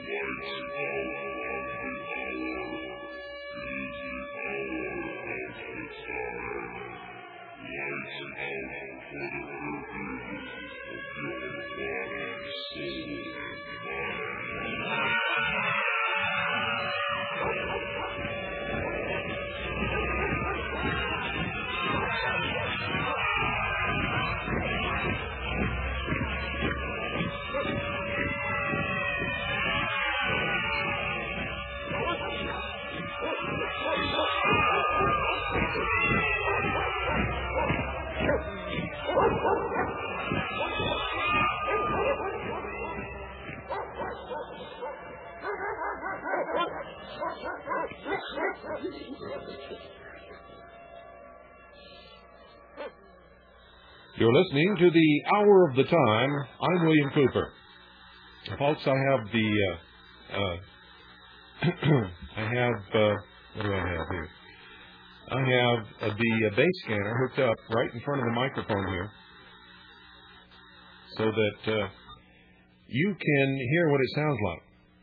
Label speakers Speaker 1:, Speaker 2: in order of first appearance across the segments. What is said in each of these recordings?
Speaker 1: You're listening to the Hour of the Time. I'm William Cooper. Folks, I have the, what do I have here? I have the base scanner hooked up right in front of the microphone here so that you can hear what it sounds like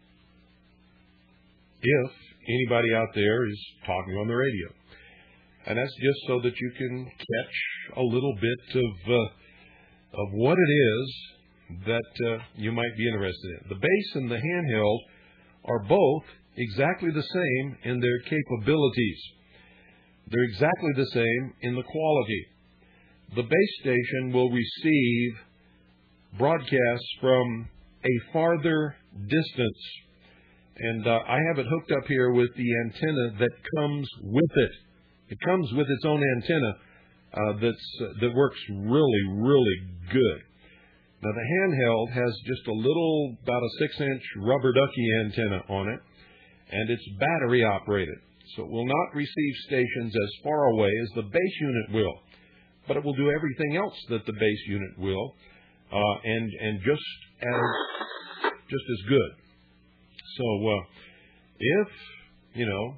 Speaker 1: if anybody out there is talking on the radio. And that's just so that you can catch a little bit of what it is that you might be interested in. The base and the handheld are both exactly the same in their capabilities. They're exactly the same in the quality. The base station will receive broadcasts from a farther distance. And I have it hooked up here with the antenna that comes with it. It comes with its own antenna that works really, really good. Now, the handheld has just a little, about a 6-inch rubber ducky antenna on it, and it's battery operated. So it will not receive stations as far away as the base unit will, but it will do everything else that the base unit will, and just as good. So if, you know,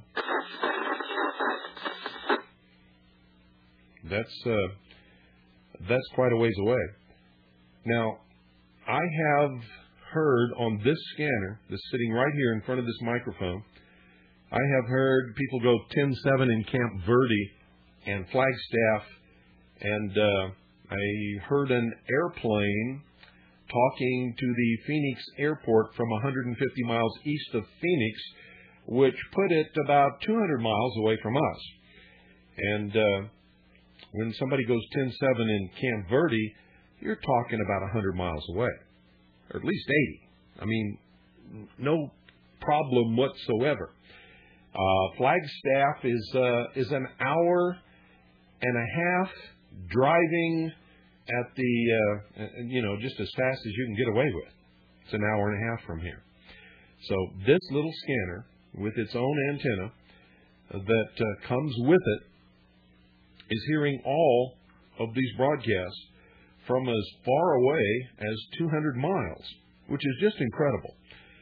Speaker 1: that's quite a ways away. Now, I have heard on this scanner that's sitting right here in front of this microphone, I have heard people go 10-7 in Camp Verde and Flagstaff, and I heard an airplane talking to the Phoenix airport from 150 miles east of Phoenix, which put it about 200 miles away from us. And when somebody goes 10-7 in Camp Verde, you're talking about 100 miles away, or at least 80. I mean, no problem whatsoever. Flagstaff is an hour and a half driving at the, just as fast as you can get away with. It's an hour and a half from here. So this little scanner with its own antenna that comes with it is hearing all of these broadcasts from as far away as 200 miles, which is just incredible.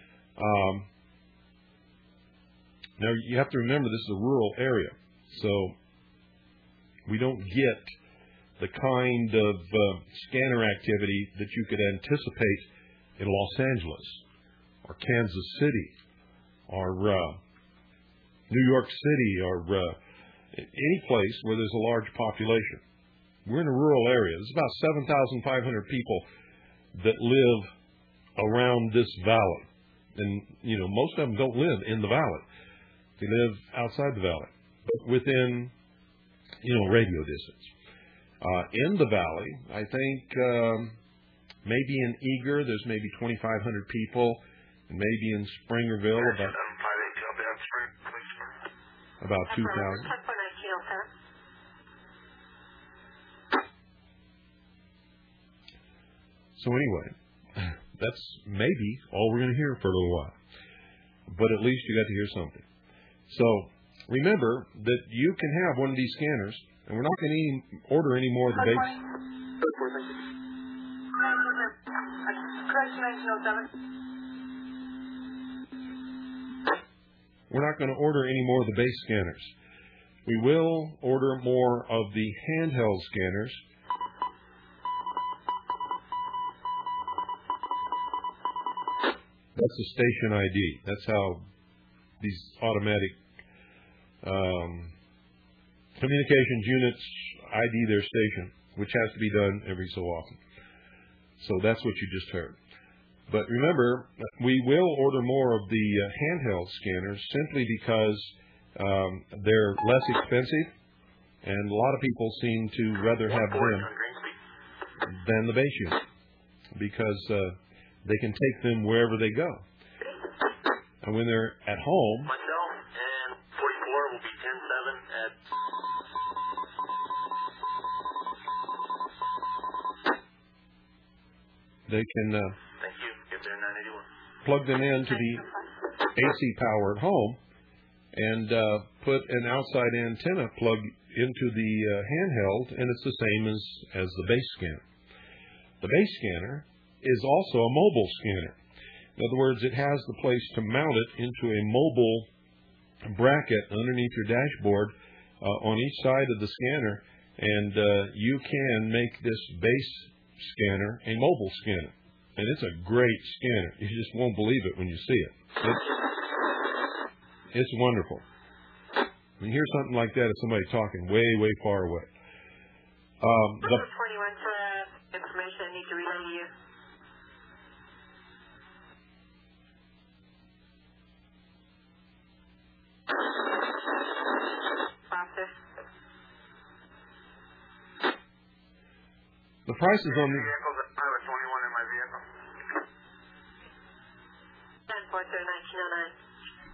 Speaker 1: Now, you have to remember this is a rural area, so we don't get the kind of scanner activity that you could anticipate in Los Angeles or Kansas City or New York City or any place where there's a large population. We're in a rural area. There's about 7,500 people that live around this valley. And, most of them don't live in the valley. They live outside the valley, but within, radio distance. In the valley, I think maybe in Eager, there's maybe 2,500 people, and maybe in Springerville, about 2,000. So anyway, that's maybe all we're going to hear for a little while. But at least you got to hear something. So remember that you can have one of these scanners, and we're not going to order any more of the base. We're not going to order any more of the base scanners. We will order more of the handheld scanners. That's the station ID. That's how these automatic communications units ID their station, which has to be done every so often. So that's what you just heard. But remember, we will order more of the handheld scanners simply because they're less expensive, and a lot of people seem to rather have them than the base unit because they can take them wherever they go. And when they're at home,
Speaker 2: myself and 44 will be 10-7 at...
Speaker 1: they can
Speaker 2: Thank you. Get there 981.
Speaker 1: plug them into the AC power at home and put an outside antenna plug into the handheld, and it's the same as the base scanner. The base scanner is also a mobile scanner. In other words, it has the place to mount it into a mobile bracket underneath your dashboard on each side of the scanner, and you can make this base scanner a mobile scanner. And it's a great scanner. You just won't believe it when you see it. It's wonderful. When you hear something like that, it's somebody talking way, way far away.
Speaker 3: Number 21 for information I need to relay to you. Process.
Speaker 1: The prices on the...
Speaker 2: Vehicles, I have a 21 in my vehicle.
Speaker 3: 10-4-1909.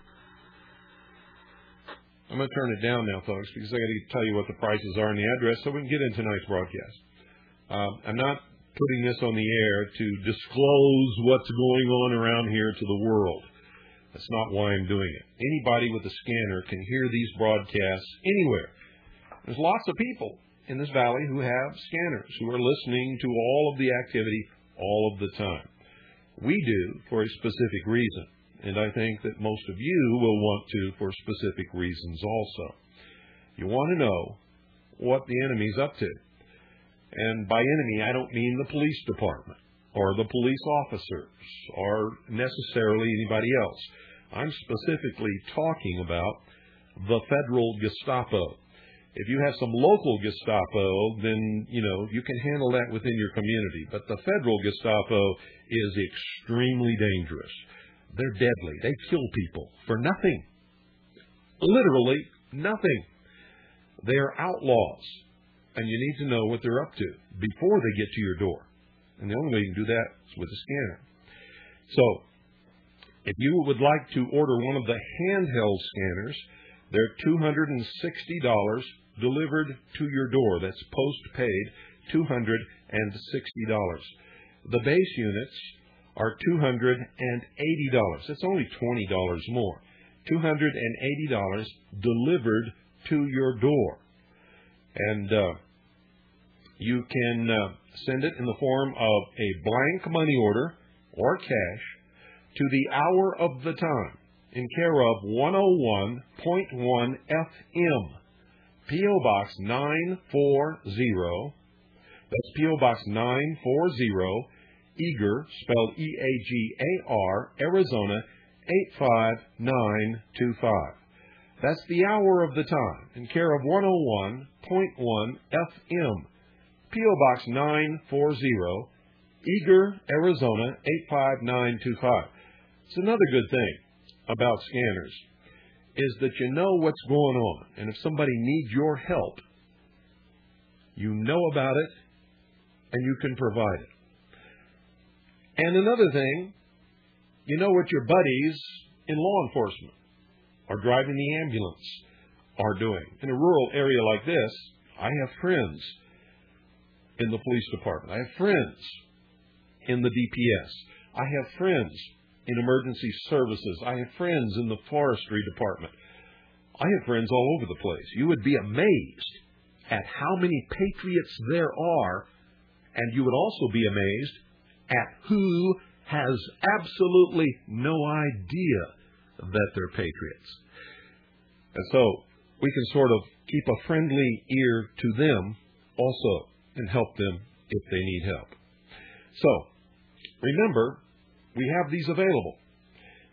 Speaker 1: I'm going to turn it down now, folks, because I got to tell you what the prices are and the address so we can get into tonight's broadcast. I'm not putting this on the air to disclose what's going on around here to the world. That's not why I'm doing it. Anybody with a scanner can hear these broadcasts anywhere. There's lots of people in this valley who have scanners, who are listening to all of the activity all of the time. We do for a specific reason, and I think that most of you will want to for specific reasons also. You want to know what the enemy's up to. And by enemy, I don't mean the police department or the police officers or necessarily anybody else. I'm specifically talking about the federal Gestapo. If you have some local Gestapo, then, you can handle that within your community. But the federal Gestapo is extremely dangerous. They're deadly. They kill people for nothing. Literally nothing. They are outlaws. And you need to know what they're up to before they get to your door. And the only way you can do that is with a scanner. So, if you would like to order one of the handheld scanners, they're $260 delivered to your door. That's postpaid, $260. The base units are $280. That's only $20 more. $280 delivered to your door. And you can send it in the form of a blank money order or cash to the hour of the time in care of 101.1 FM, P.O. Box 940. That's P.O. Box 940, Eager, spelled E-A-G-A-R, Arizona 85925. That's the hour of the time in care of 101.1 FM, P.O. Box 940, Eager, Arizona 85925. It's another good thing about scanners is that you know what's going on. And if somebody needs your help, you know about it and you can provide it. And another thing, you know what your buddies in law enforcement or driving the ambulance are doing. In a rural area like this, I have friends in the police department. I have friends in the DPS. I have friends in emergency services. I have friends in the forestry department. I have friends all over the place. You would be amazed at how many patriots there are, and you would also be amazed at who has absolutely no idea that they're patriots. And so we can sort of keep a friendly ear to them also and help them if they need help. So remember, we have these available.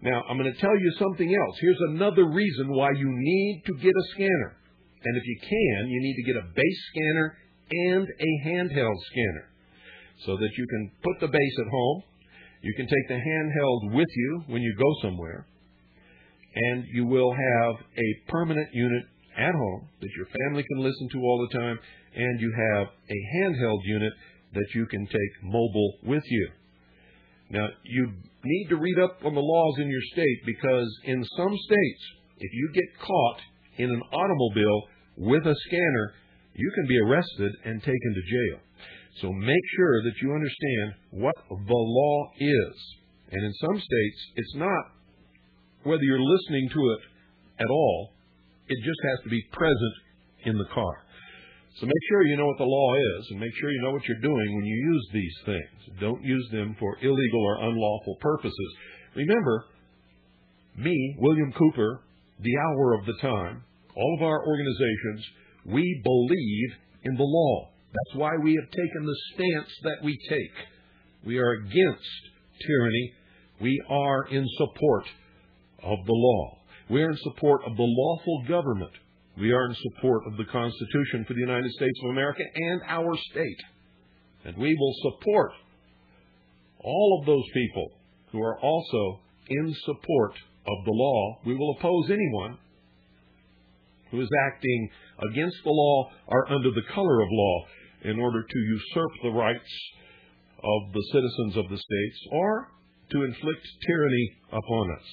Speaker 1: Now, I'm going to tell you something else. Here's another reason why you need to get a scanner. And if you can, you need to get a base scanner and a handheld scanner so that you can put the base at home. You can take the handheld with you when you go somewhere. And you will have a permanent unit at home that your family can listen to all the time. And you have a handheld unit that you can take mobile with you. Now, you need to read up on the laws in your state, because in some states, if you get caught in an automobile with a scanner, you can be arrested and taken to jail. So make sure that you understand what the law is. And in some states, it's not whether you're listening to it at all. It just has to be present in the car. So make sure you know what the law is, and make sure you know what you're doing when you use these things. Don't use them for illegal or unlawful purposes. Remember, me, William Cooper, the Hour of the Time, all of our organizations, we believe in the law. That's why we have taken the stance that we take. We are against tyranny. We are in support of the law. We are in support of the lawful government. We are in support of the Constitution for the United States of America and our state. And we will support all of those people who are also in support of the law. We will oppose anyone who is acting against the law or under the color of law in order to usurp the rights of the citizens of the states or to inflict tyranny upon us.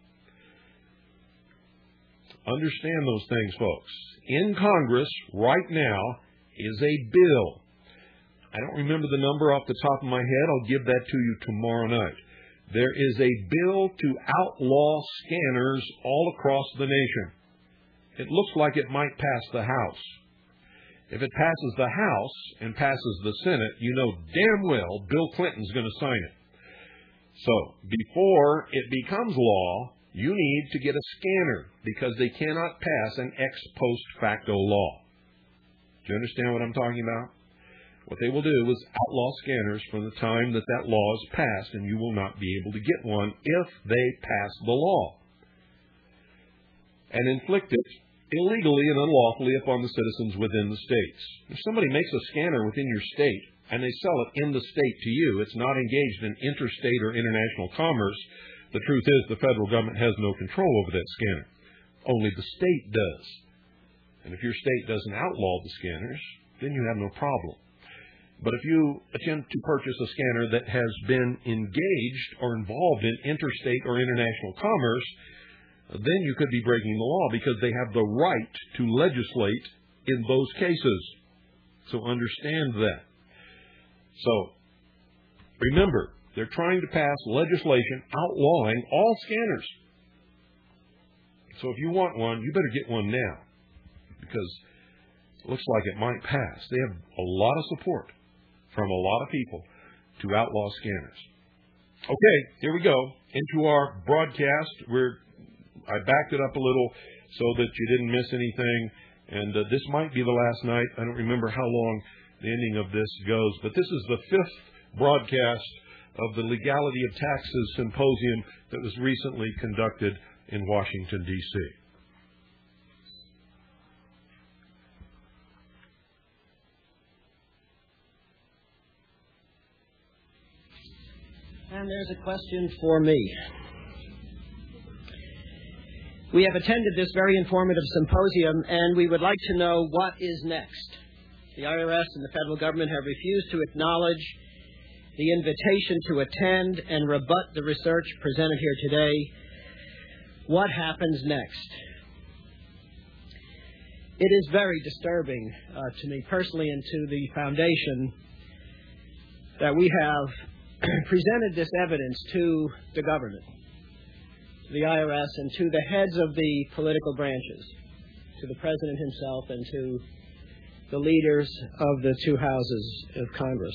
Speaker 1: Understand those things, folks. In Congress right now is a bill. I don't remember the number off the top of my head. I'll give that to you tomorrow night. There is a bill to outlaw scanners all across the nation. It looks like it might pass the House. If it passes the House and passes the Senate, you know damn well Bill Clinton's going to sign it. So before it becomes law, you need to get a scanner, because they cannot pass an ex post facto law. Do you understand what I'm talking about? What they will do is outlaw scanners from the time that that law is passed, and you will not be able to get one if they pass the law and inflict it illegally and unlawfully upon the citizens within the states. If somebody makes a scanner within your state and they sell it in the state to you, it's not engaged in interstate or international commerce. The truth is the federal government has no control over that scanner. Only the state does. And if your state doesn't outlaw the scanners, then you have no problem. But if you attempt to purchase a scanner that has been engaged or involved in interstate or international commerce, then you could be breaking the law, because they have the right to legislate in those cases. So understand that. So remember, they're trying to pass legislation outlawing all scanners. So if you want one, you better get one now, because it looks like it might pass. They have a lot of support from a lot of people to outlaw scanners. Okay, here we go into our broadcast. I backed it up a little so that you didn't miss anything. And this might be the last night. I don't remember how long the ending of this goes, but this is the 5th broadcast of the Legality of Taxes Symposium that was recently conducted in Washington, D.C.
Speaker 4: And there's a question for me. We have attended this very informative symposium, and we would like to know what is next. The IRS and the federal government have refused to acknowledge the invitation to attend and rebut the research presented here today. What happens next? It is very disturbing to me personally and to the foundation that we have presented this evidence to the government, to the IRS, and to the heads of the political branches, to the President himself and to the leaders of the 2 houses of Congress.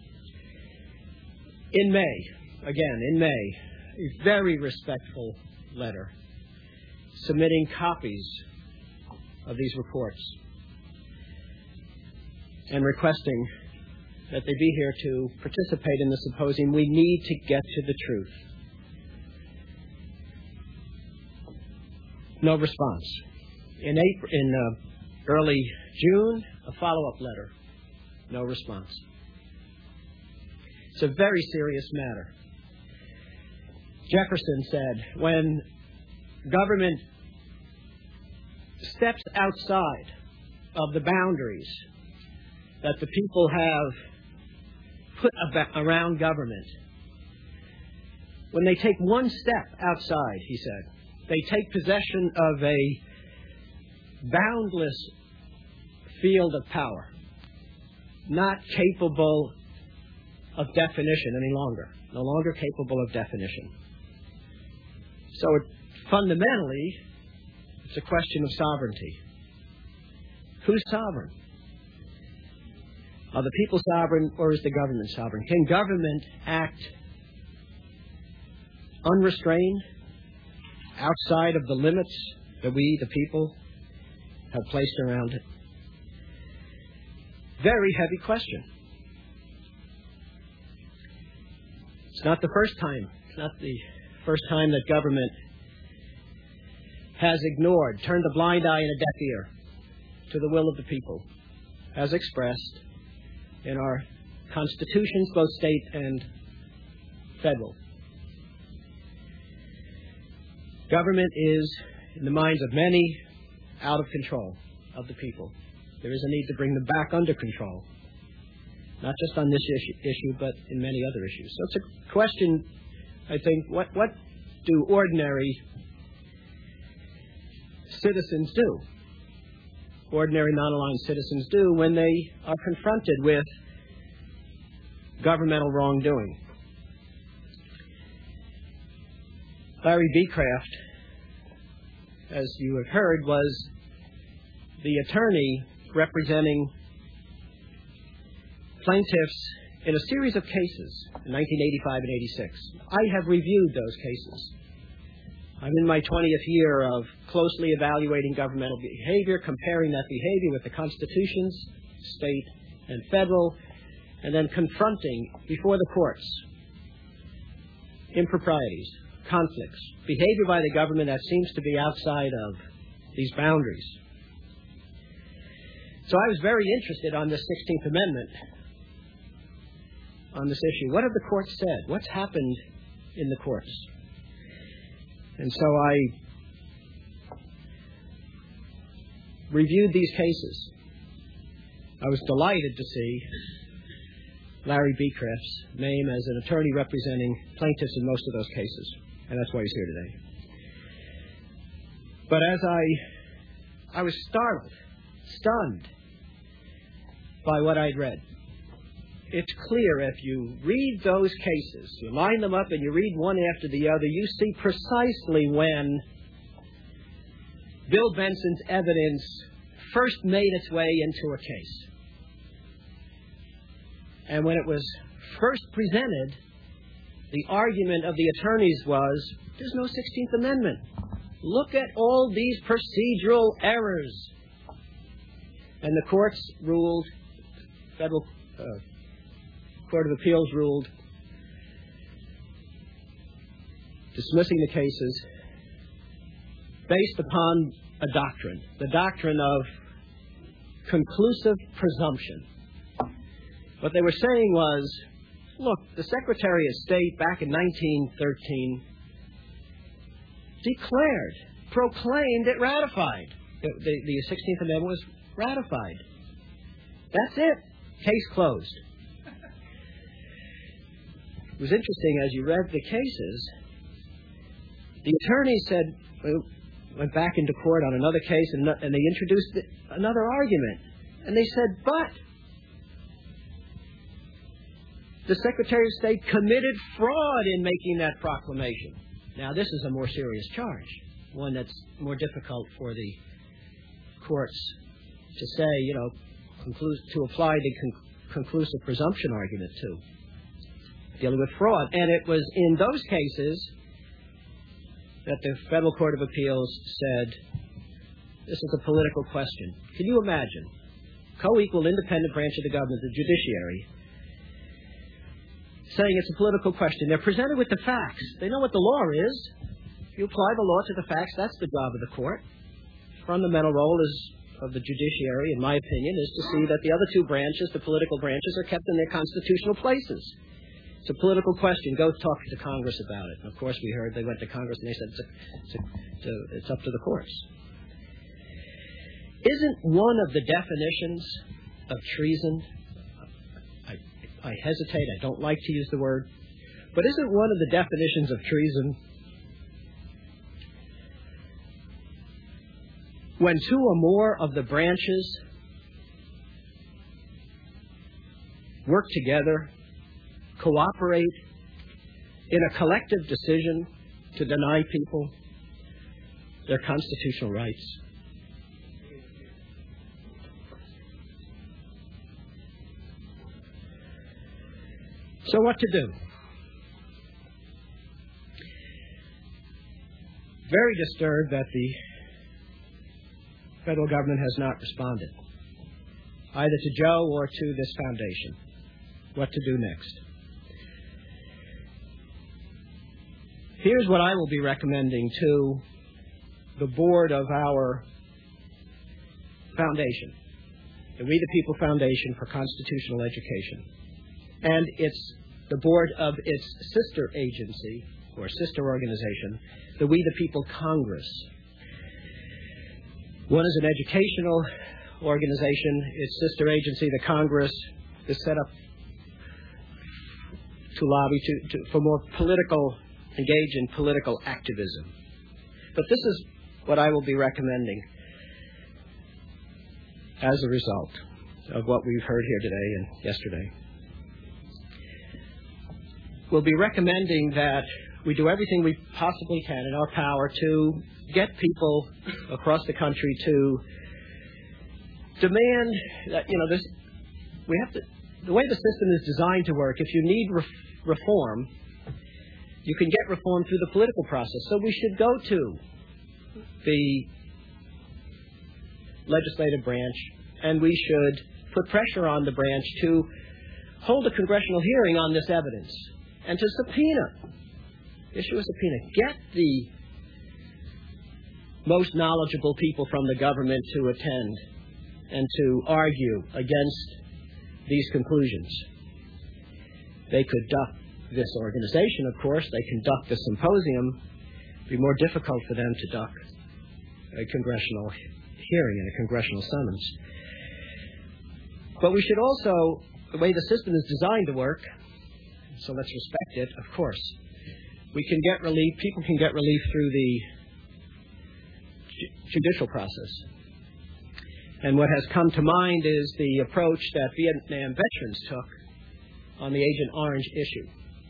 Speaker 4: In May, a very respectful letter submitting copies of these reports and requesting that they be here to participate in the symposium. We need to get to the truth. No response. In early June, a follow-up letter. No response. It's a very serious matter. Jefferson said, when government steps outside of the boundaries that the people have put around government, when they take one step outside, he said, they take possession of a boundless field of power, not capable of definition any longer, no longer capable of definition. So fundamentally, it's a question of sovereignty. Who's sovereign? Are the people sovereign, or is the government sovereign? Can government act unrestrained, outside of the limits that we, the people, have placed around it? Very heavy question. It's not the first time. It's not the first time that government has ignored, turned a blind eye and a deaf ear to the will of the people, as expressed in our constitutions, both state and federal. Government is, in the minds of many, out of control of the people. There is a need to bring them back under control, not just on this issue, but in many other issues. So it's a question, I think, what do ordinary citizens do? Ordinary non-aligned citizens do when they are confronted with governmental wrongdoing. Larry Beecraft, as you have heard, was the attorney representing plaintiffs in a series of cases in 1985 and 86. I have reviewed those cases. I'm in my 20th year of closely evaluating governmental behavior, comparing that behavior with the constitutions, state and federal, and then confronting before the courts improprieties, conflicts, behavior by the government that seems to be outside of these boundaries. So I was very interested on this 16th Amendment, on this issue. What have the courts said? What's happened in the courts? And so I reviewed these cases. I was delighted to see Larry Beecraft's name as an attorney representing plaintiffs in most of those cases. And that's why he's here today. But as I was startled, stunned by what I'd read. It's clear if you read those cases, you line them up and you read one after the other, you see precisely when Bill Benson's evidence first made its way into a case. And when it was first presented, the argument of the attorneys was, there's no 16th Amendment. Look at all these procedural errors. And the courts ruled, Federal Court of Appeals ruled, dismissing the cases based upon a doctrine, the doctrine of conclusive presumption. What they were saying was, look, the Secretary of State back in 1913 declared, proclaimed it ratified. The 16th Amendment was ratified. That's it. Case closed. It was interesting, as you read the cases, the attorney said, went back into court on another case, and they introduced another argument. And they said, but the Secretary of State committed fraud in making that proclamation. Now, this is a more serious charge, one that's more difficult for the courts to say, to apply the conclusive presumption argument to, dealing with fraud. And it was in those cases that the Federal Court of Appeals said, this is a political question. Can you imagine? Co-equal independent branch of the government, the judiciary, saying it's a political question. They're presented with the facts. They know what the law is. You apply the law to the facts. That's the job of the court. Fundamental role of the judiciary, in my opinion, is to see that the other two branches, the political branches, are kept in their constitutional places. It's a political question. Go talk to Congress about it. And of course, we heard they went to Congress and they said it's up to the courts. Isn't one of the definitions of treason, I hesitate, I don't like to use the word, but isn't one of the definitions of treason when two or more of the branches work together, cooperate in a collective decision to deny people their constitutional rights? So what to do? Very disturbed that the federal government has not responded, either to Joe or to this foundation. What to do next? Here's what I will be recommending to the board of our foundation, the We the People Foundation for Constitutional Education, and it's the board of its sister agency or sister organization, the We the People Congress. One is an educational organization. Its sister agency, the Congress, is set up to lobby for more political, engage in political activism. But this is what I will be recommending as a result of what we've heard here today and yesterday. We'll be recommending that we do everything we possibly can in our power to get people across the country to demand that, the way the system is designed to work, if you need reform, you can get reform through the political process. So we should go to the legislative branch and we should put pressure on the branch to hold a congressional hearing on this evidence and to issue a subpoena. Get the most knowledgeable people from the government to attend and to argue against these conclusions. They could duck this organization, of course. They can duck the symposium. It would be more difficult for them to duck a congressional hearing and a congressional summons. But we should also, the way the system is designed to work, so let's respect it, of course. We can get relief, people can get relief through the judicial process. And what has come to mind is the approach that Vietnam veterans took on the Agent Orange issue.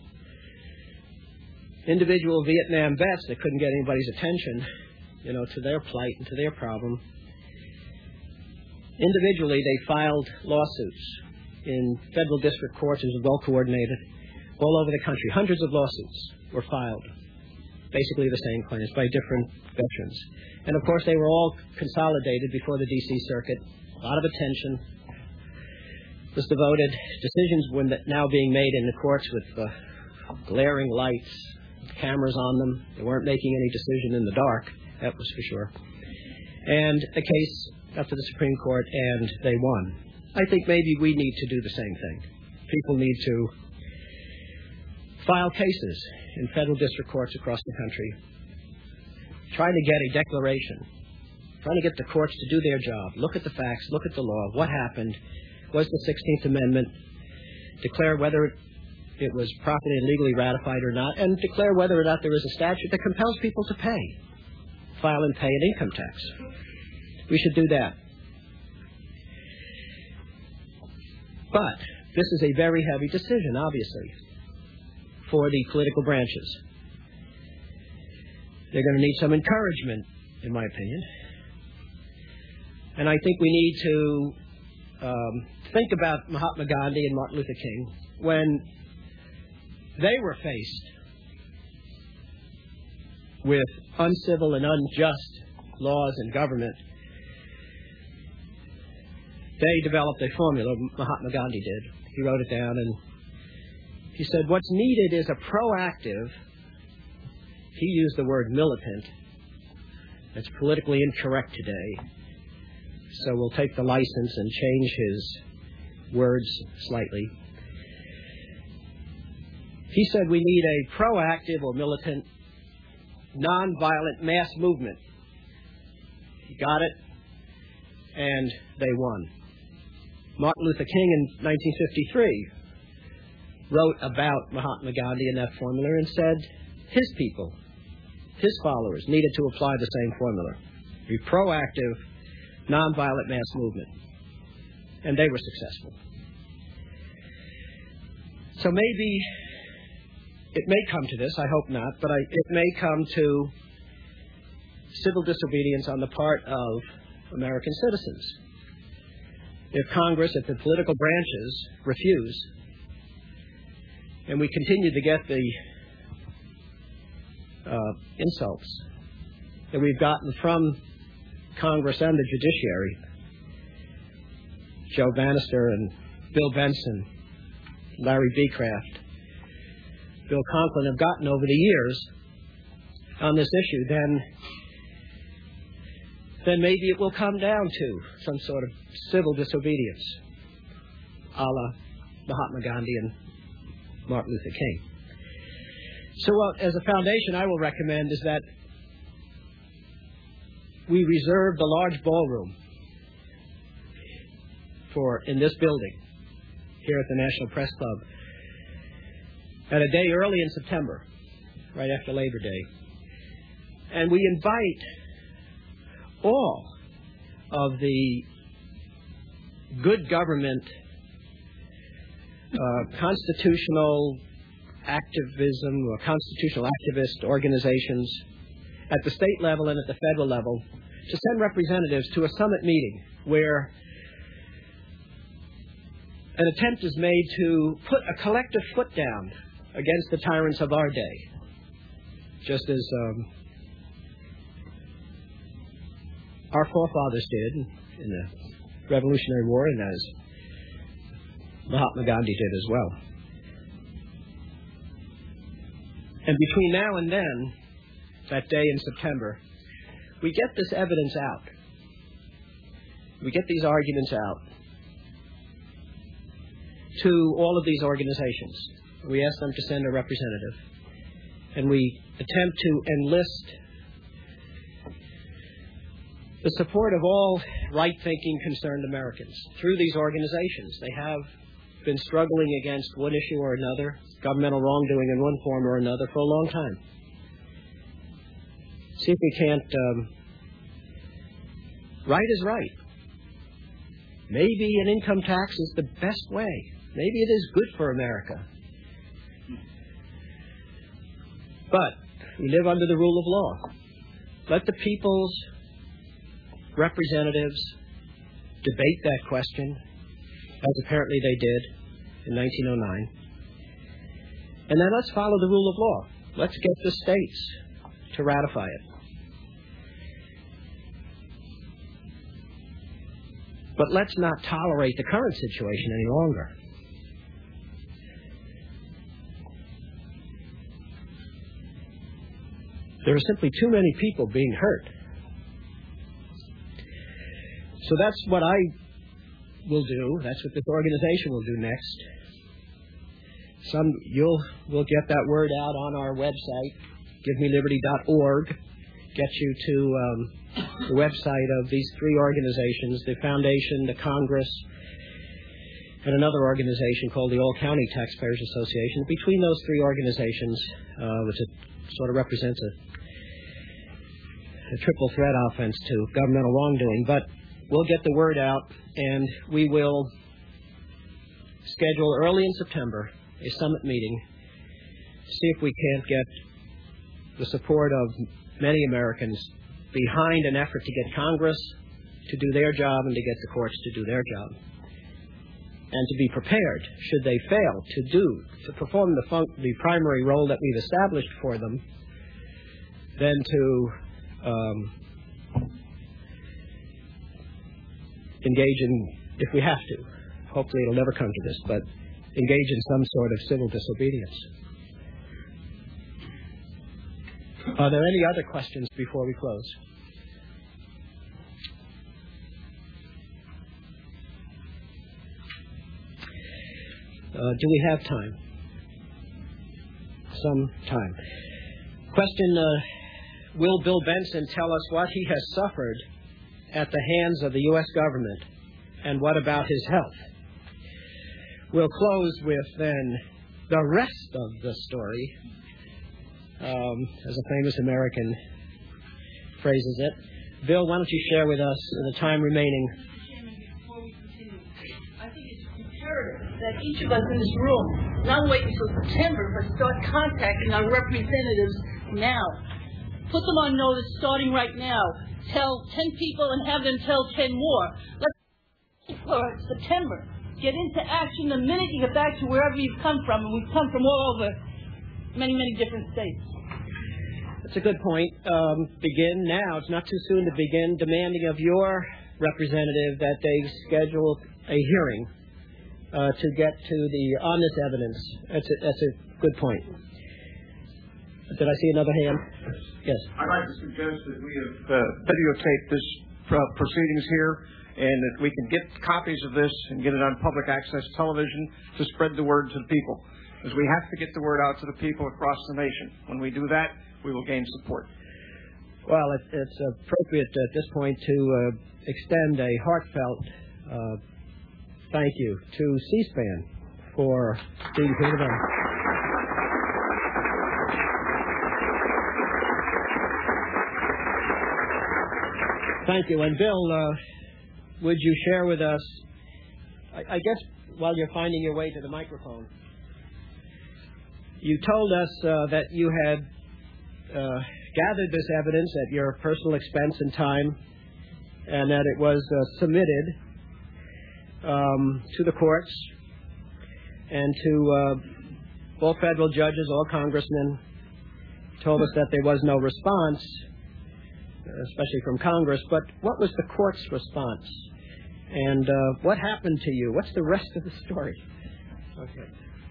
Speaker 4: Individual Vietnam vets that couldn't get anybody's attention, to their plight and to their problem. Individually, they filed lawsuits in federal district courts. It was well coordinated all over the country. Hundreds of lawsuits were filed, basically the same claims by different veterans. And of course, they were all consolidated before the D.C. Circuit. A lot of attention was devoted. Decisions were now being made in the courts with glaring lights, cameras on them. They weren't making any decision in the dark, that was for sure. And the case got to the Supreme Court, and they won. I think maybe we need to do the same thing. People need to file cases in federal district courts across the country, trying to get a declaration, trying to get the courts to do their job, look at the facts, look at the law, what happened, was the 16th Amendment, declare whether it was properly and legally ratified or not, and declare whether or not there is a statute that compels people to file and pay an income tax. We should do that. But this is a very heavy decision, obviously, for the political branches. They're going to need some encouragement, in my opinion. And I think we need to think about Mahatma Gandhi and Martin Luther King when they were faced with uncivil and unjust laws and government. They developed a formula, Mahatma Gandhi did. He wrote it down, and he said, what's needed is a proactive he used the word militant. It's politically incorrect today. So we'll take the license and change his words slightly. He said we need a proactive or militant, nonviolent mass movement. He got it, and they won. Martin Luther King in 1953 wrote about Mahatma Gandhi in that formula and said his people, his followers, needed to apply the same formula. A proactive, nonviolent mass movement. And they were successful. So maybe it may come to this, I hope not, but it may come to civil disobedience on the part of American citizens. If Congress, if the political branches refuse, and we continue to get the insults that we've gotten from Congress and the judiciary, Joe Bannister and Bill Benson, Larry Becraft, Bill Conklin have gotten over the years on this issue, then maybe it will come down to some sort of civil disobedience, a la Mahatma Gandhi and Martin Luther King. So as a foundation, I will recommend is that we reserve the large ballroom in this building here at the National Press Club at a day early in September, right after Labor Day. And we invite all of the good government, constitutional activism or constitutional activist organizations at the state level and at the federal level to send representatives to a summit meeting where an attempt is made to put a collective foot down against the tyrants of our day, just as our forefathers did in the Revolutionary War and as Mahatma Gandhi did as well. And between now and then, that day in September, we get this evidence out. We get these arguments out to all of these organizations. We ask them to send a representative. And we attempt to enlist the support of all right-thinking, concerned Americans through these organizations. They have been struggling against one issue or another, governmental wrongdoing in one form or another for a long time. See if we can't... right is right. Maybe an income tax is the best way. Maybe it is good for America. But we live under the rule of law. Let the people's representatives debate that question, as apparently they did in 1909. And then let's follow the rule of law. Let's get the states to ratify it. But let's not tolerate the current situation any longer. There are simply too many people being hurt. So that's what I will do. That's what this organization will do next. We'll get that word out on our website, givemeliberty.org. Get you to the website of these three organizations, the Foundation, the Congress, and another organization called the All County Taxpayers Association. Between those three organizations, which sort of represents a triple threat offense to governmental wrongdoing, but we'll get the word out, and we will schedule early in September a summit meeting, see if we can't get the support of many Americans behind an effort to get Congress to do their job and to get the courts to do their job, and to be prepared, should they fail to perform the primary role that we've established for them, then to engage in, if we have to, hopefully it'll never come to this, but engage in some sort of civil disobedience. Are there any other questions before we close? Do we have time? Some time. Question, will Bill Benson tell us what he has suffered at the hands of the U.S. government, and what about his health? We'll close with, then, the rest of the story, as a famous American phrases it. Bill, why don't you share with us in the time remaining?
Speaker 5: Mr. Chairman, before we continue, I think it's imperative that each of us in this room not wait until September, but start contacting our representatives now. Put them on notice starting right now. Tell 10 people and have them tell 10 more. Let's for September. Get into action the minute you get back to wherever you've come from, and we've come from all over many, many different states.
Speaker 4: That's a good point. Begin now. It's not too soon to begin demanding of your representative that they schedule a hearing to get to on this evidence. That's a good point. Did I see another hand? Yes.
Speaker 6: I'd like to suggest that we have videotaped this proceedings here, and that we can get copies of this and get it on public access television to spread the word to the people. Because we have to get the word out to the people across the nation. When we do that, we will gain support.
Speaker 4: Well, it's appropriate at this point to extend a heartfelt thank you to C-SPAN for being here today. Thank you. And Bill, would you share with us, I guess while you're finding your way to the microphone, you told us that you had gathered this evidence at your personal expense and time, and that it was submitted to the courts and to all federal judges, all congressmen. Told us that there was no response, especially from Congress, but what was the court's response? And what happened to you? What's the rest of the story? Okay.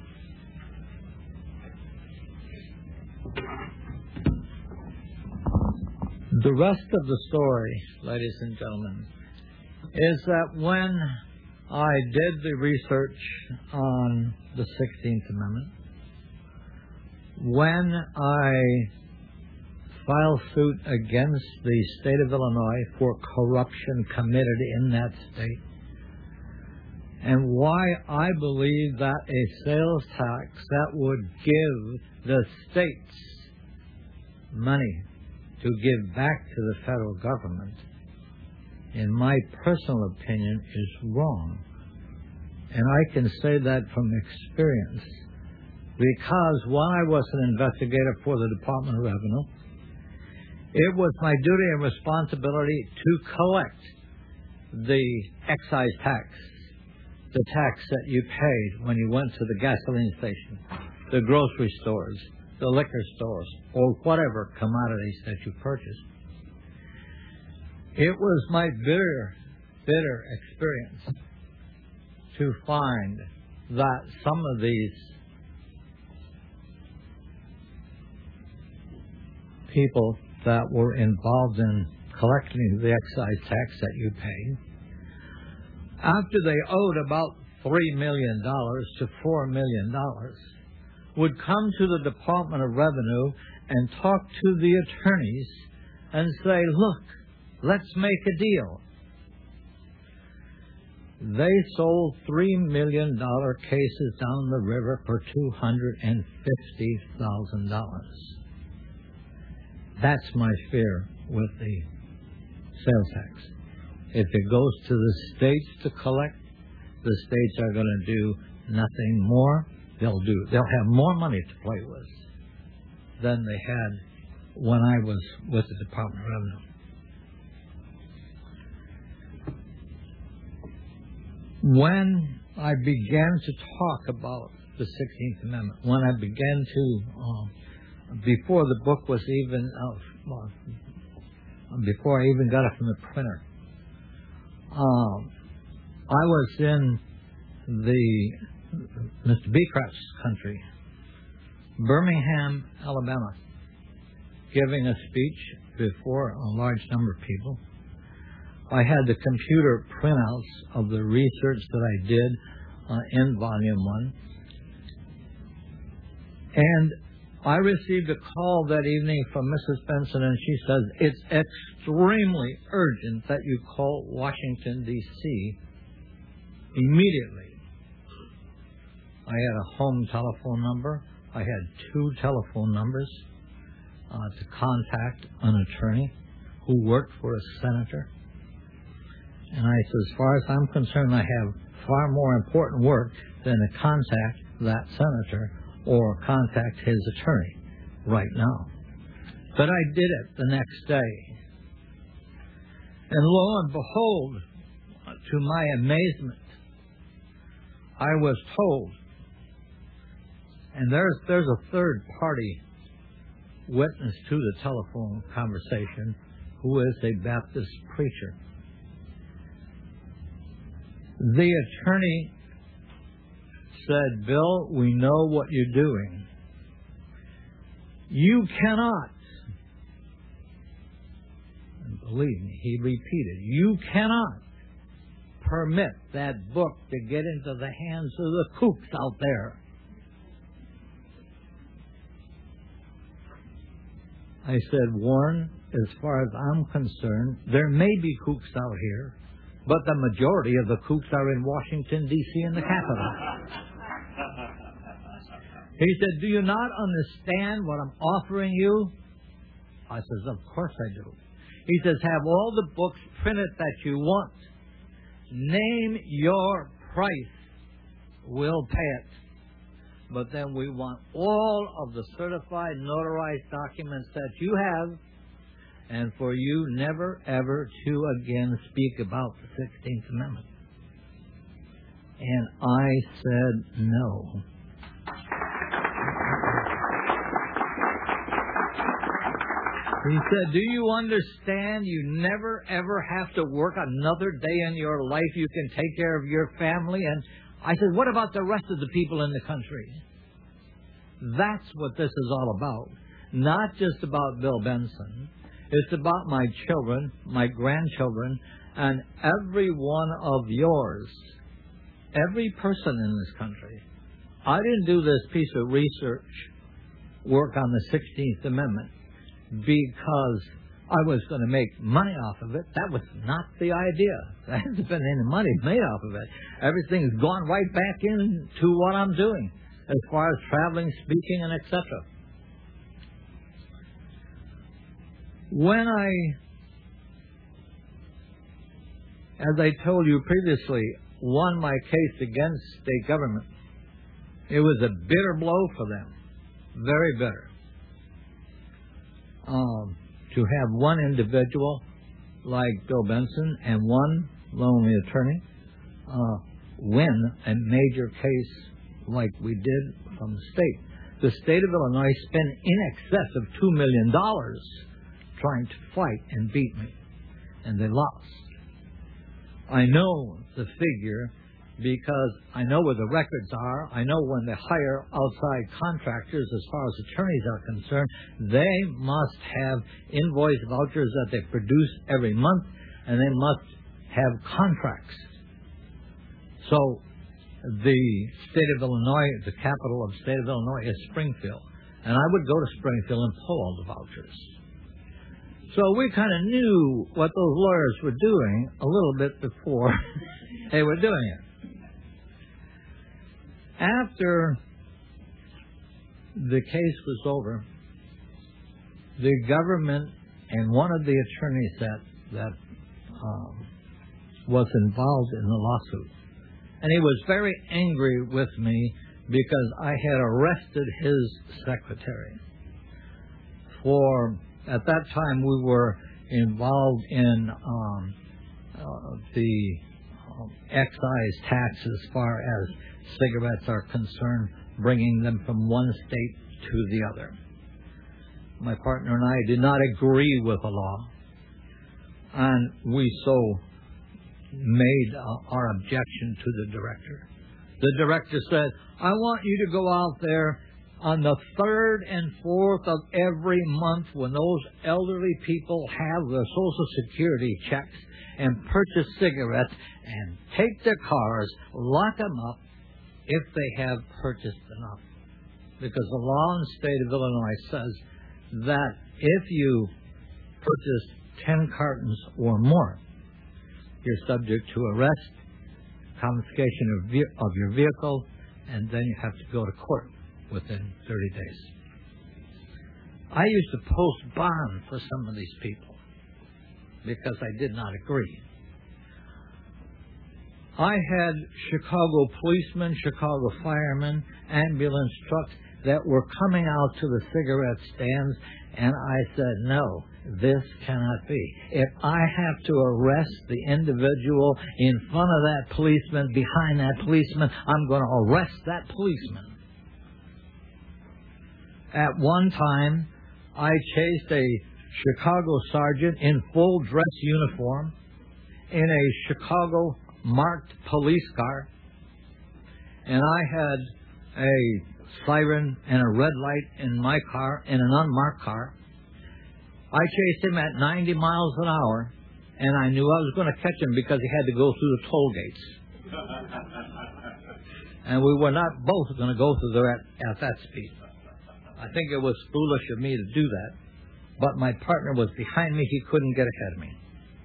Speaker 7: The rest of the story, ladies and gentlemen, is that when I did the research on the 16th Amendment, when I filed suit against the state of Illinois for corruption committed in that state, and why I believe that a sales tax that would give the states money to give back to the federal government, in my personal opinion, is wrong. And I can say that from experience, because when I was an investigator for the Department of Revenue, it was my duty and responsibility to collect the excise tax, the tax that you paid when you went to the gasoline station, the grocery stores, the liquor stores, or whatever commodities that you purchased. It was my bitter experience to find that some of these people that were involved in collecting the excise tax that you paid, after they owed about $3 million to $4 million, would come to the Department of Revenue and talk to the attorneys and say, look, let's make a deal. They sold $3 million cases down the river for $250,000. That's my fear with the sales tax. If it goes to the states to collect, the states are going to do nothing more. They'll have more money to play with than they had when I was with the Department of Revenue. When I began to talk about the 16th Amendment, when I began to, before the book was even out, before I even got it from the printer, I was in Mr. Beecraft's country, Birmingham, Alabama, giving a speech before a large number of people. I had the computer printouts of the research that I did in Volume 1. And I received a call that evening from Mrs. Benson, and she says, it's extremely urgent that you call Washington, D.C. immediately. I had a home telephone number. I had 2 telephone numbers to contact an attorney who worked for a senator. And I said, as far as I'm concerned, I have far more important work than to contact that senator or contact his attorney right now. But I did it the next day. And lo and behold, to my amazement, I was told, and there's a third party witness to the telephone conversation who is a Baptist preacher. The attorney said, Bill, we know what you're doing. You cannot, and believe me, he repeated, you cannot permit that book to get into the hands of the kooks out there. I said, Warren, as far as I'm concerned, there may be kooks out here, but the majority of the kooks are in Washington, D.C. and the Capitol. He said, do you not understand what I'm offering you? I says, of course I do. He says, have all the books printed that you want. Name your price. We'll pay it. But then we want all of the certified, notarized documents that you have, and for you never, ever to again speak about the 16th Amendment. And I said no. He said, do you understand you never, ever have to work another day in your life? You can take care of your family. And I said, what about the rest of the people in the country? That's what this is all about. Not just about Bill Benson. It's about my children, my grandchildren, and every one of yours. Every person in this country. I didn't do this piece of research work on the 16th Amendment because I was going to make money off of it. That was not the idea. There hasn't been any money made off of it. Everything's gone right back into what I'm doing as far as traveling, speaking, and etc. When as I told you previously, won my case against state government, it was a bitter blow for them. Very bitter. To have one individual like Bill Benson and one lonely attorney win a major case like we did from the state. The state of Illinois spent in excess of $2 million trying to fight and beat me, and they lost. I know the figure because I know where the records are. I know when they hire outside contractors, as far as attorneys are concerned, they must have invoice vouchers that they produce every month, and they must have contracts. So the state of Illinois, the capital of the state of Illinois is Springfield. And I would go to Springfield and pull all the vouchers. So we kind of knew what those lawyers were doing a little bit before they were doing it. After the case was over, the government and one of the attorneys that was involved in the lawsuit, and he was very angry with me because I had arrested his secretary. At that time, we were involved in the excise tax as far as cigarettes are concerned, bringing them from one state to the other. My partner and I did not agree with the law, and we so made our objection to the director. The director said, I want you to go out there on the 3rd and 4th of every month when those elderly people have their Social Security checks and purchase cigarettes and take their cars, lock them up if they have purchased enough. Because the law in the state of Illinois says that if you purchase 10 cartons or more, you're subject to arrest, confiscation of your vehicle, and then you have to go to court within 30 days. I used to post bond for some of these people because I did not agree. I had Chicago policemen, Chicago firemen, ambulance trucks that were coming out to the cigarette stands, and I said, no, this cannot be. If I have to arrest the individual in front of that policeman, behind that policeman, I'm going to arrest that policeman. At one time, I chased a Chicago sergeant in full dress uniform in a Chicago marked police car, and I had a siren and a red light in my car, in an unmarked car. I chased him at 90 miles an hour, and I knew I was going to catch him because he had to go through the toll gates. And we were not both going to go through there at that speed. I think it was foolish of me to do that, but my partner was behind me. He couldn't get ahead of me.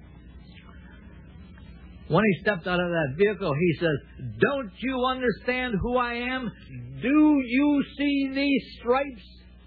Speaker 7: When he stepped out of that vehicle, he says, "Don't you understand who I am? Do you see these stripes?"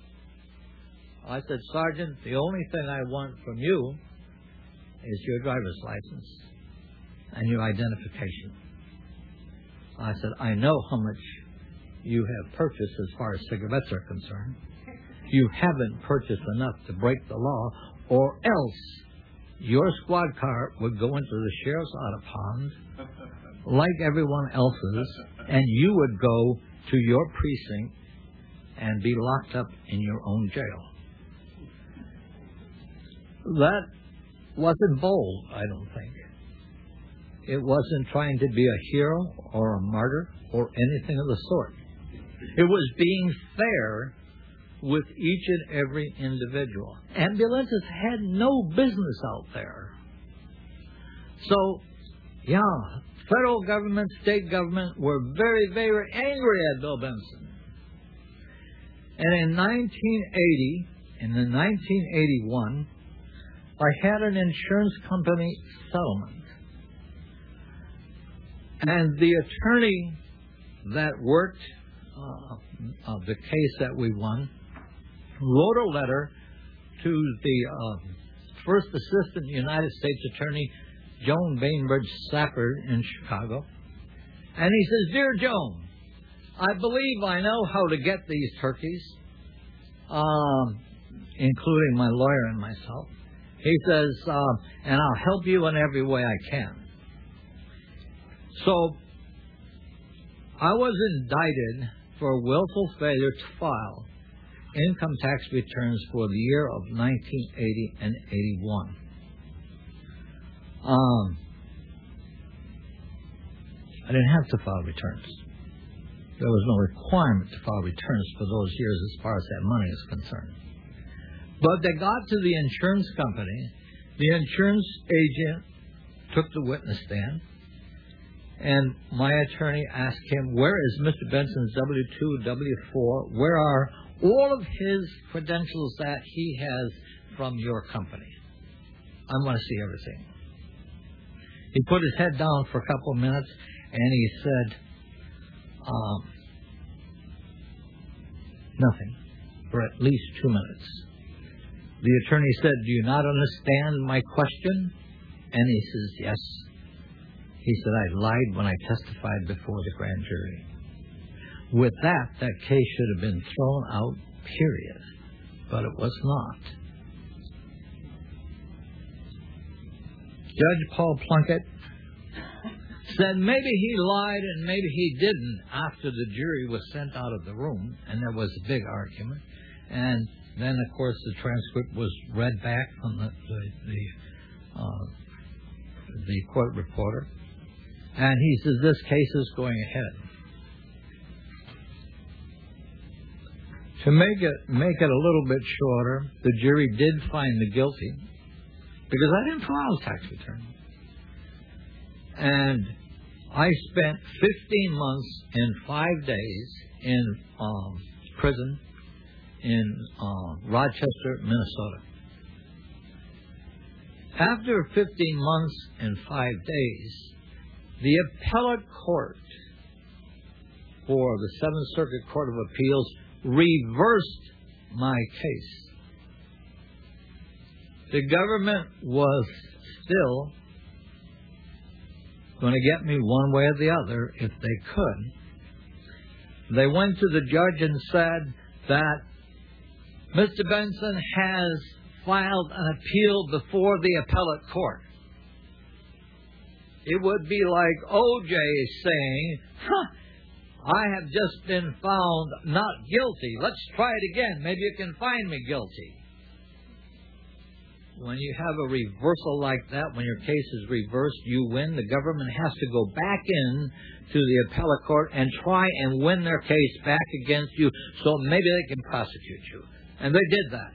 Speaker 7: I said, "Sergeant, the only thing I want from you is your driver's license and your identification." I said, "I know how much you have purchased as far as cigarettes are concerned. You haven't purchased enough to break the law, or else your squad car would go into the sheriff's audit pond like everyone else's, and you would go to your precinct and be locked up in your own jail." That wasn't bold, I don't think. It wasn't trying to be a hero or a martyr or anything of the sort. It was being fair with each and every individual. Ambulances had no business out there. So, yeah, federal government, state government were very, very angry at Bill Benson. And in 1981, I had an insurance company settlement. And the attorney that worked the case that we won wrote a letter to the first assistant United States attorney, Joan Bainbridge Safford in Chicago. And he says, "Dear Joan, I believe I know how to get these turkeys, including my lawyer and myself." He says, "And I'll help you in every way I can." So I was indicted for willful failure to file income tax returns for the year of 1980 and 81. I didn't have to file returns. There was no requirement to file returns for those years as far as that money is concerned. But they got to the insurance company. The insurance agent took the witness stand, and my attorney asked him, "Where is Mr. Benson's W-2, W-4? Where are all of his credentials that he has from your company? I want to see everything." He put his head down for a couple of minutes, and he said, "Nothing," for at least 2 minutes. The attorney said, "Do you not understand my question?" And he says, "Yes." He said, "I lied when I testified before the grand jury." With that case should have been thrown out, period. But it was not. Judge Paul Plunkett said maybe he lied and maybe he didn't after the jury was sent out of the room, and there was a big argument. And then, of course, the transcript was read back from the court reporter. And he says, "This case is going ahead." To make it a little bit shorter, the jury did find me guilty because I didn't file a tax return. And I spent 15 months and 5 days in prison in Rochester, Minnesota. After 15 months and 5 days, the appellate court for the Seventh Circuit Court of Appeals reversed my case. The government was still going to get me one way or the other if they could. They went to the judge and said that Mr. Benson has filed an appeal before the appellate court. It would be like O.J. saying, I have just been found not guilty. Let's try it again. Maybe you can find me guilty. When you have a reversal like that, when your case is reversed, you win. The government has to go back in to the appellate court and try and win their case back against you so maybe they can prosecute you. And they did that.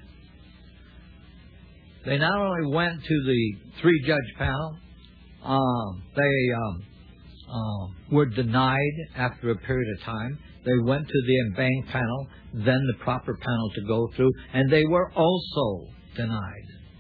Speaker 7: They not only went to the 3-judge panel, they were denied after a period of time. They went to the en banc panel, then the proper panel to go through, and they were also denied.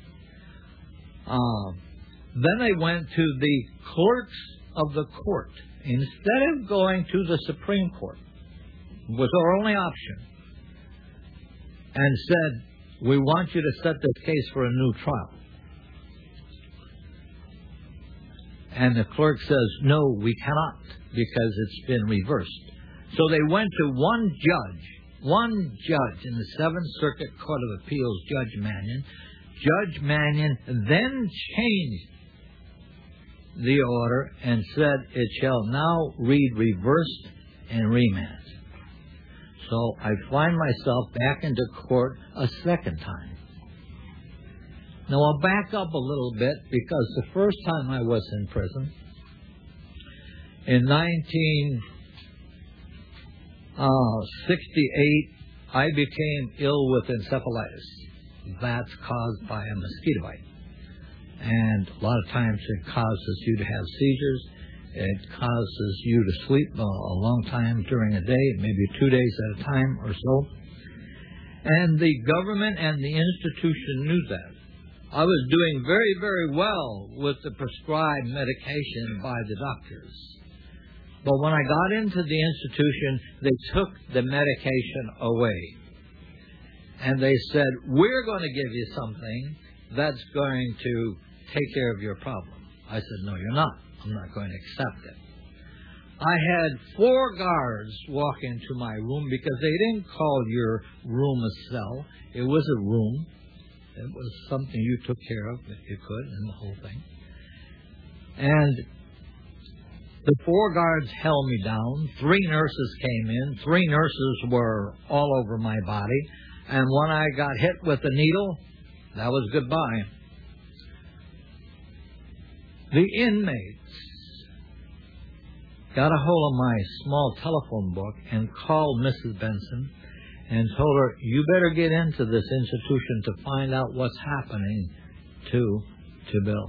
Speaker 7: Then they went to the clerks of the court. Instead of going to the Supreme Court, was our only option, and said, we want you to set this case for a new trial. And the clerk says, no, we cannot, because it's been reversed. So they went to one judge in the Seventh Circuit Court of Appeals, Judge Mannion. Judge Mannion then changed the order and said it shall now read reversed and remand. So I find myself back into court a second time. Now I'll back up a little bit because the first time I was in prison, in 1968, I became ill with encephalitis. That's caused by a mosquito bite. And a lot of times it causes you to have seizures. It causes you to sleep a long time during a day, maybe 2 days at a time or so. And the government and the institution knew that. I was doing very, very well with the prescribed medication by the doctors. But when I got into the institution, they took the medication away. And they said, we're going to give you something that's going to take care of your problem. I said, no, you're not. I'm not going to accept it. I had 4 guards walk into my room because they didn't call your room a cell. It was a room. It was something you took care of if you could, and the whole thing. And the 4 guards held me down. 3 nurses came in. 3 nurses were all over my body. And when I got hit with a needle, that was goodbye. The inmates got a hold of my small telephone book and called Mrs. Benson and told her, you better get into this institution to find out what's happening to Bill.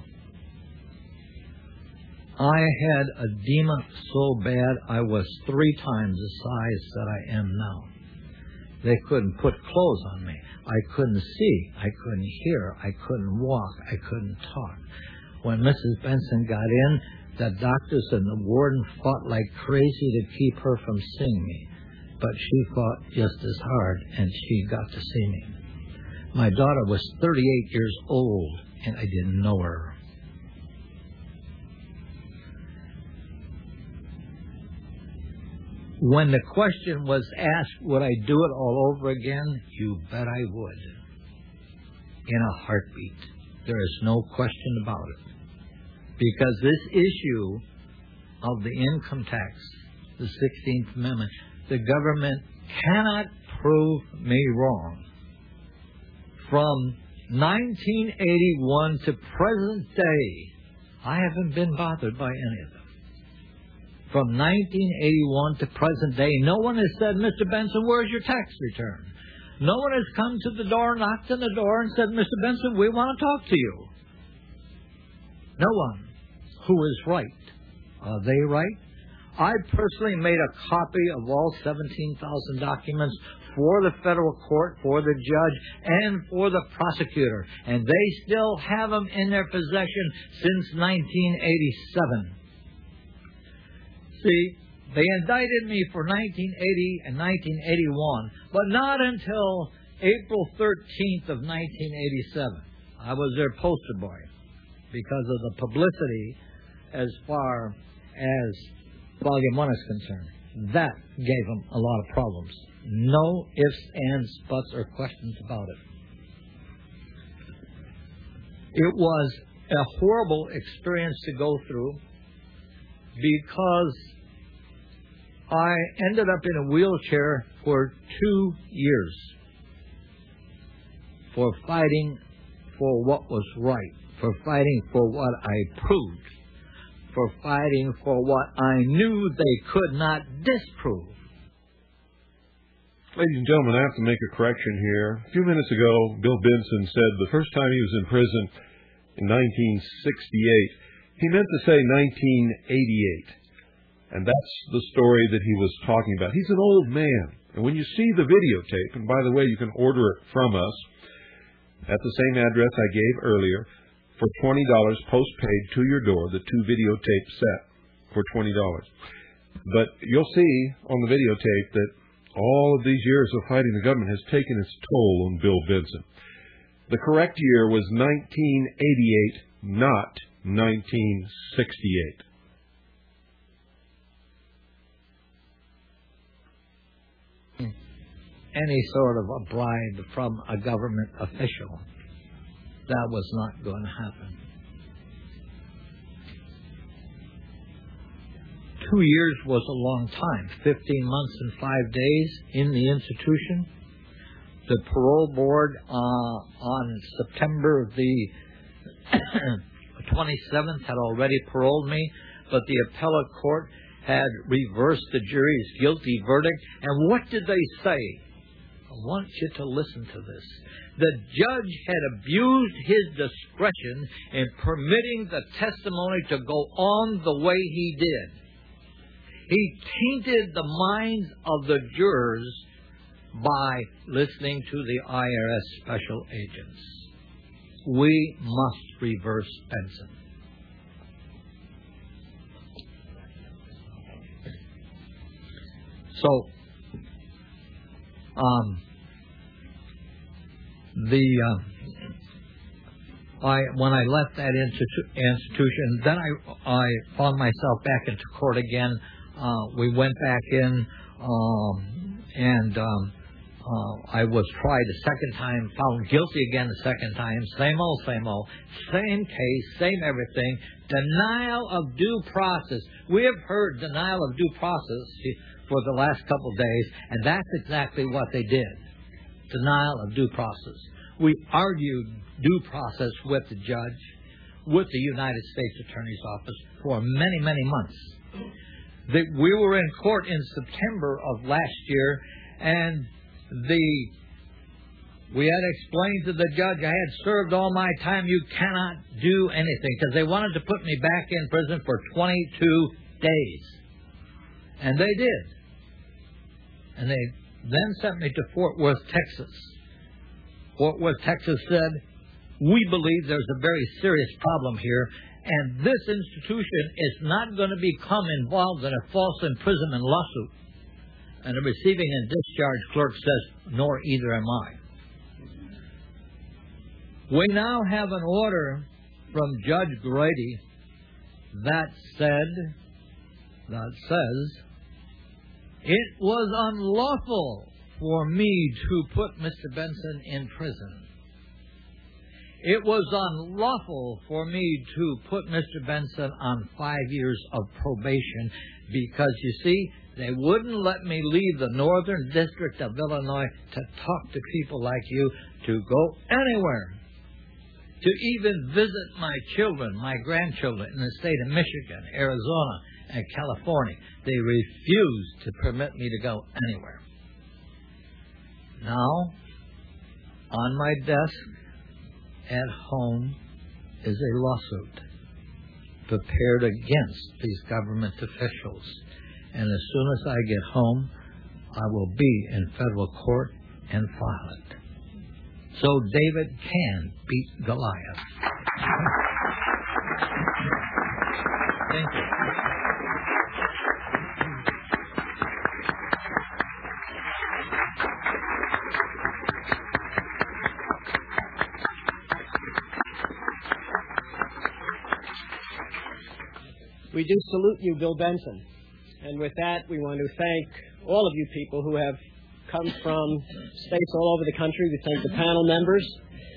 Speaker 7: I had edema so bad I was 3 times the size that I am now. They couldn't put clothes on me. I couldn't see. I couldn't hear. I couldn't walk. I couldn't talk. When Mrs. Benson got in, the doctors and the warden fought like crazy to keep her from seeing me. But she fought just as hard, and she got to see me. My daughter was 38 years old, and I didn't know her. When the question was asked, would I do it all over again? You bet I would. In a heartbeat. There is no question about it. Because this issue of the income tax, the 16th Amendment, the government cannot prove me wrong. From 1981 to present day, I haven't been bothered by any of them. From 1981 to present day, no one has said, Mr. Benson, where's your tax return? No one has come to the door, knocked on the door, and said, Mr. Benson, we want to talk to you. No one. Who is right? Are they right? I personally made a copy of all 17,000 documents for the federal court, for the judge, and for the prosecutor. And they still have them in their possession since 1987. See, they indicted me for 1980 and 1981, but not until April 13th of 1987. I was their poster boy because of the publicity as far as Volume 1 is concerned. That gave them a lot of problems. No ifs, ands, buts, or questions about it. It was a horrible experience to go through because I ended up in a wheelchair for 2 years for fighting for what was right, for fighting for what I proved, for fighting for what I knew they could not disprove.
Speaker 1: Ladies and gentlemen, I have to make a correction here. A few minutes ago, Bill Benson said the first time he was in prison in 1968. He meant to say 1988. And that's the story that he was talking about. He's an old man. And when you see the videotape, and by the way, you can order it from us at the same address I gave earlier for $20 postpaid to your door, the 2 videotape set for $20. But you'll see on the videotape that all of these years of fighting the government has taken its toll on Bill Benson. The correct year was 1988, not 1968.
Speaker 7: Any sort of a bribe from a government official. That was not going to happen. 2 years was a long time. 15 months and 5 days in the institution. The parole board on September the 27th had already paroled me, but the appellate court had reversed the jury's guilty verdict. And what did they say? I want you to listen to this. The judge had abused his discretion in permitting the testimony to go on the way he did. He tainted the minds of the jurors by listening to the IRS special agents. We must reverse Benson. So, when I left that institution, then I found myself back into court again. We went back in, and I was tried a second time, found guilty again the second time. Same old, same case, same everything. Denial of due process. We have heard denial of due process for the last couple of days, and that's exactly what they did. Denial of due process. We argued due process with the judge, with the United States Attorney's Office for many, many months. We were in court in September of last year, and we had explained to the judge I had served all my time. You cannot do anything, because they wanted to put me back in prison for 22 days. And they did. And they then sent me to Fort Worth, Texas. Fort Worth, Texas said, we believe there's a very serious problem here, and this institution is not going to become involved in a false imprisonment lawsuit. And the receiving and discharge clerk says, nor either am I. We now have an order from Judge Grady that says, it was unlawful for me to put Mr. Benson in prison. It was unlawful for me to put Mr. Benson on 5 years of probation because, you see, they wouldn't let me leave the Northern District of Illinois to talk to people like you, to go anywhere, to even visit my children, my grandchildren in the state of Michigan, Arizona, and California. They refused to permit me to go anywhere. Now, On my desk at home is a lawsuit prepared against these government officials. And as soon as I get home, I will be in federal court and file it. So David can beat Goliath. Thank you.
Speaker 4: We do salute you, Bill Benson. And with that, we want to thank all of you people who have come from states all over the country. We thank the panel members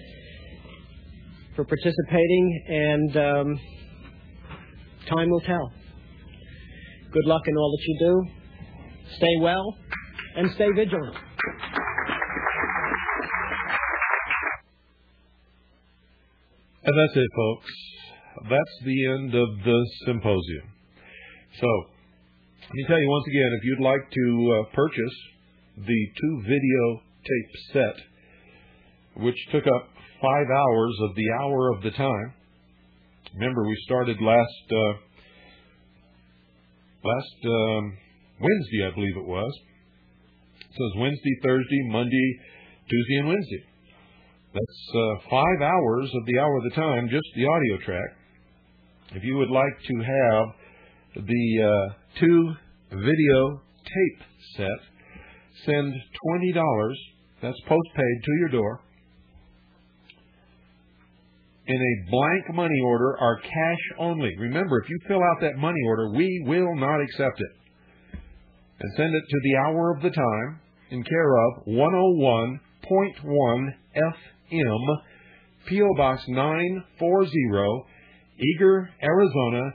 Speaker 4: for participating, and time will tell. Good luck in all that you do. Stay well and stay vigilant.
Speaker 1: And that's it, folks. That's the end of the symposium. So, let me tell you once again, if you'd like to purchase the 2 videotape set, which took up 5 hours of the hour of the time. Remember, we started last Wednesday, I believe it was. So it was Wednesday, Thursday, Monday, Tuesday, and Wednesday. That's 5 hours of the hour of the time, just the audio track. If you would like to have the 2 video tape set, send $20, that's postpaid, to your door in a blank money order or cash only. Remember, if you fill out that money order, we will not accept it. And send it to the hour of the time in care of 101.1 FM, P.O. Box 940, Eager, Arizona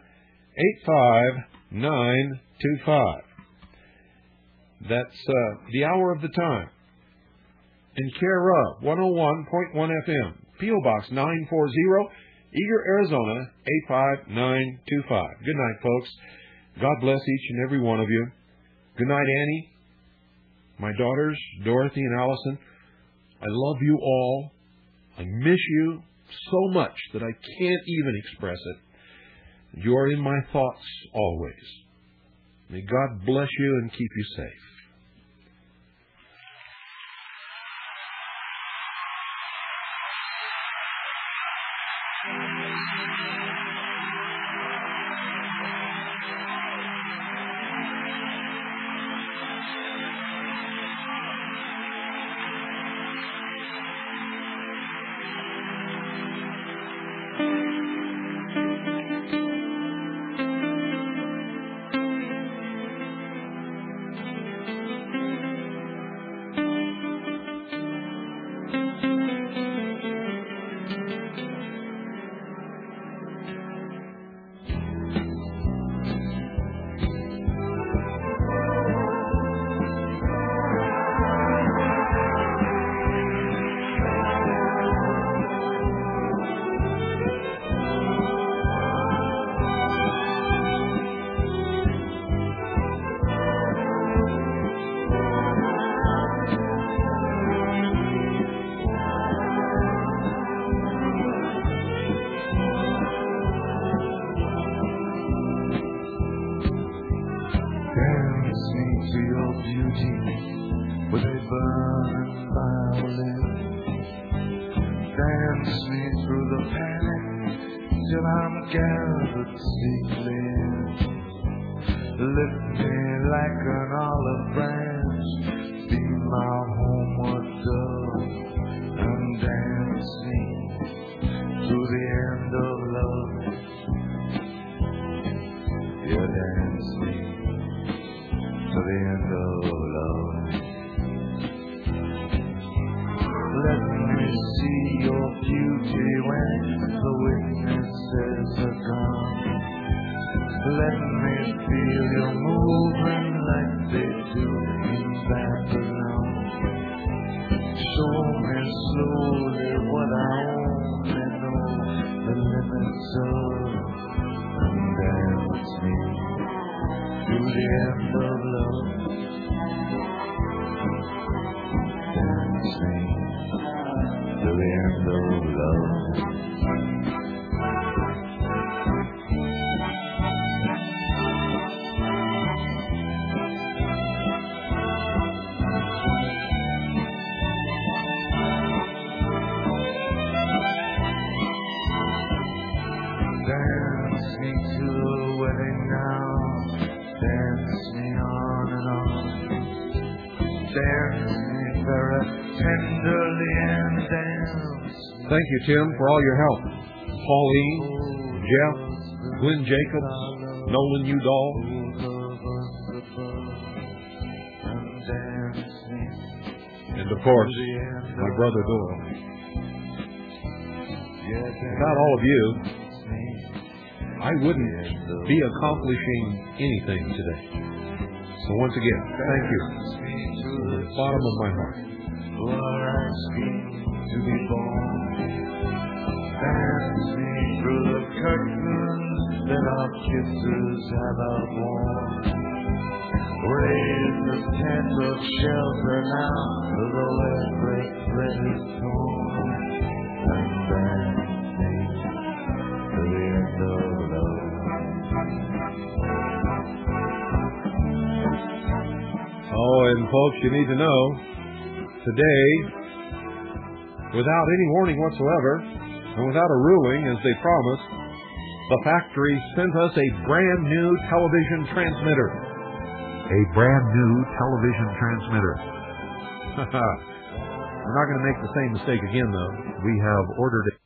Speaker 1: 85925. That's the hour of the time. In care of 101.1 FM, P.O. Box 940, Eager, Arizona 85925. Good night, folks. God bless each and every one of you. Good night, Annie. My daughters, Dorothy and Allison. I love you all. I miss you so much that I can't even express it. You are in my thoughts always. May God bless you and keep you safe.
Speaker 8: end of love. Dance me to the wedding now, dance me on and on, dance me very tenderly and dance.
Speaker 1: Thank you, Tim, for all your help. Pauline, Jeff, Glenn Jacobs, Nolan Udall. And, of course, my brother Doyle. Without all of you, I wouldn't be accomplishing anything today. So once again, thank you from the bottom of my heart.
Speaker 8: Who are asking to be born. Dance me through the curtains that our kisses have outworn. Raise the tent of shelter now, though every thread is torn. And dance me to the end of love.
Speaker 1: Oh, and folks, you need to know, today, without any warning whatsoever, and without a ruling, as they promised, the factory sent us a brand new television transmitter. A brand new television transmitter. We're not going to make the same mistake again, though. We have ordered it.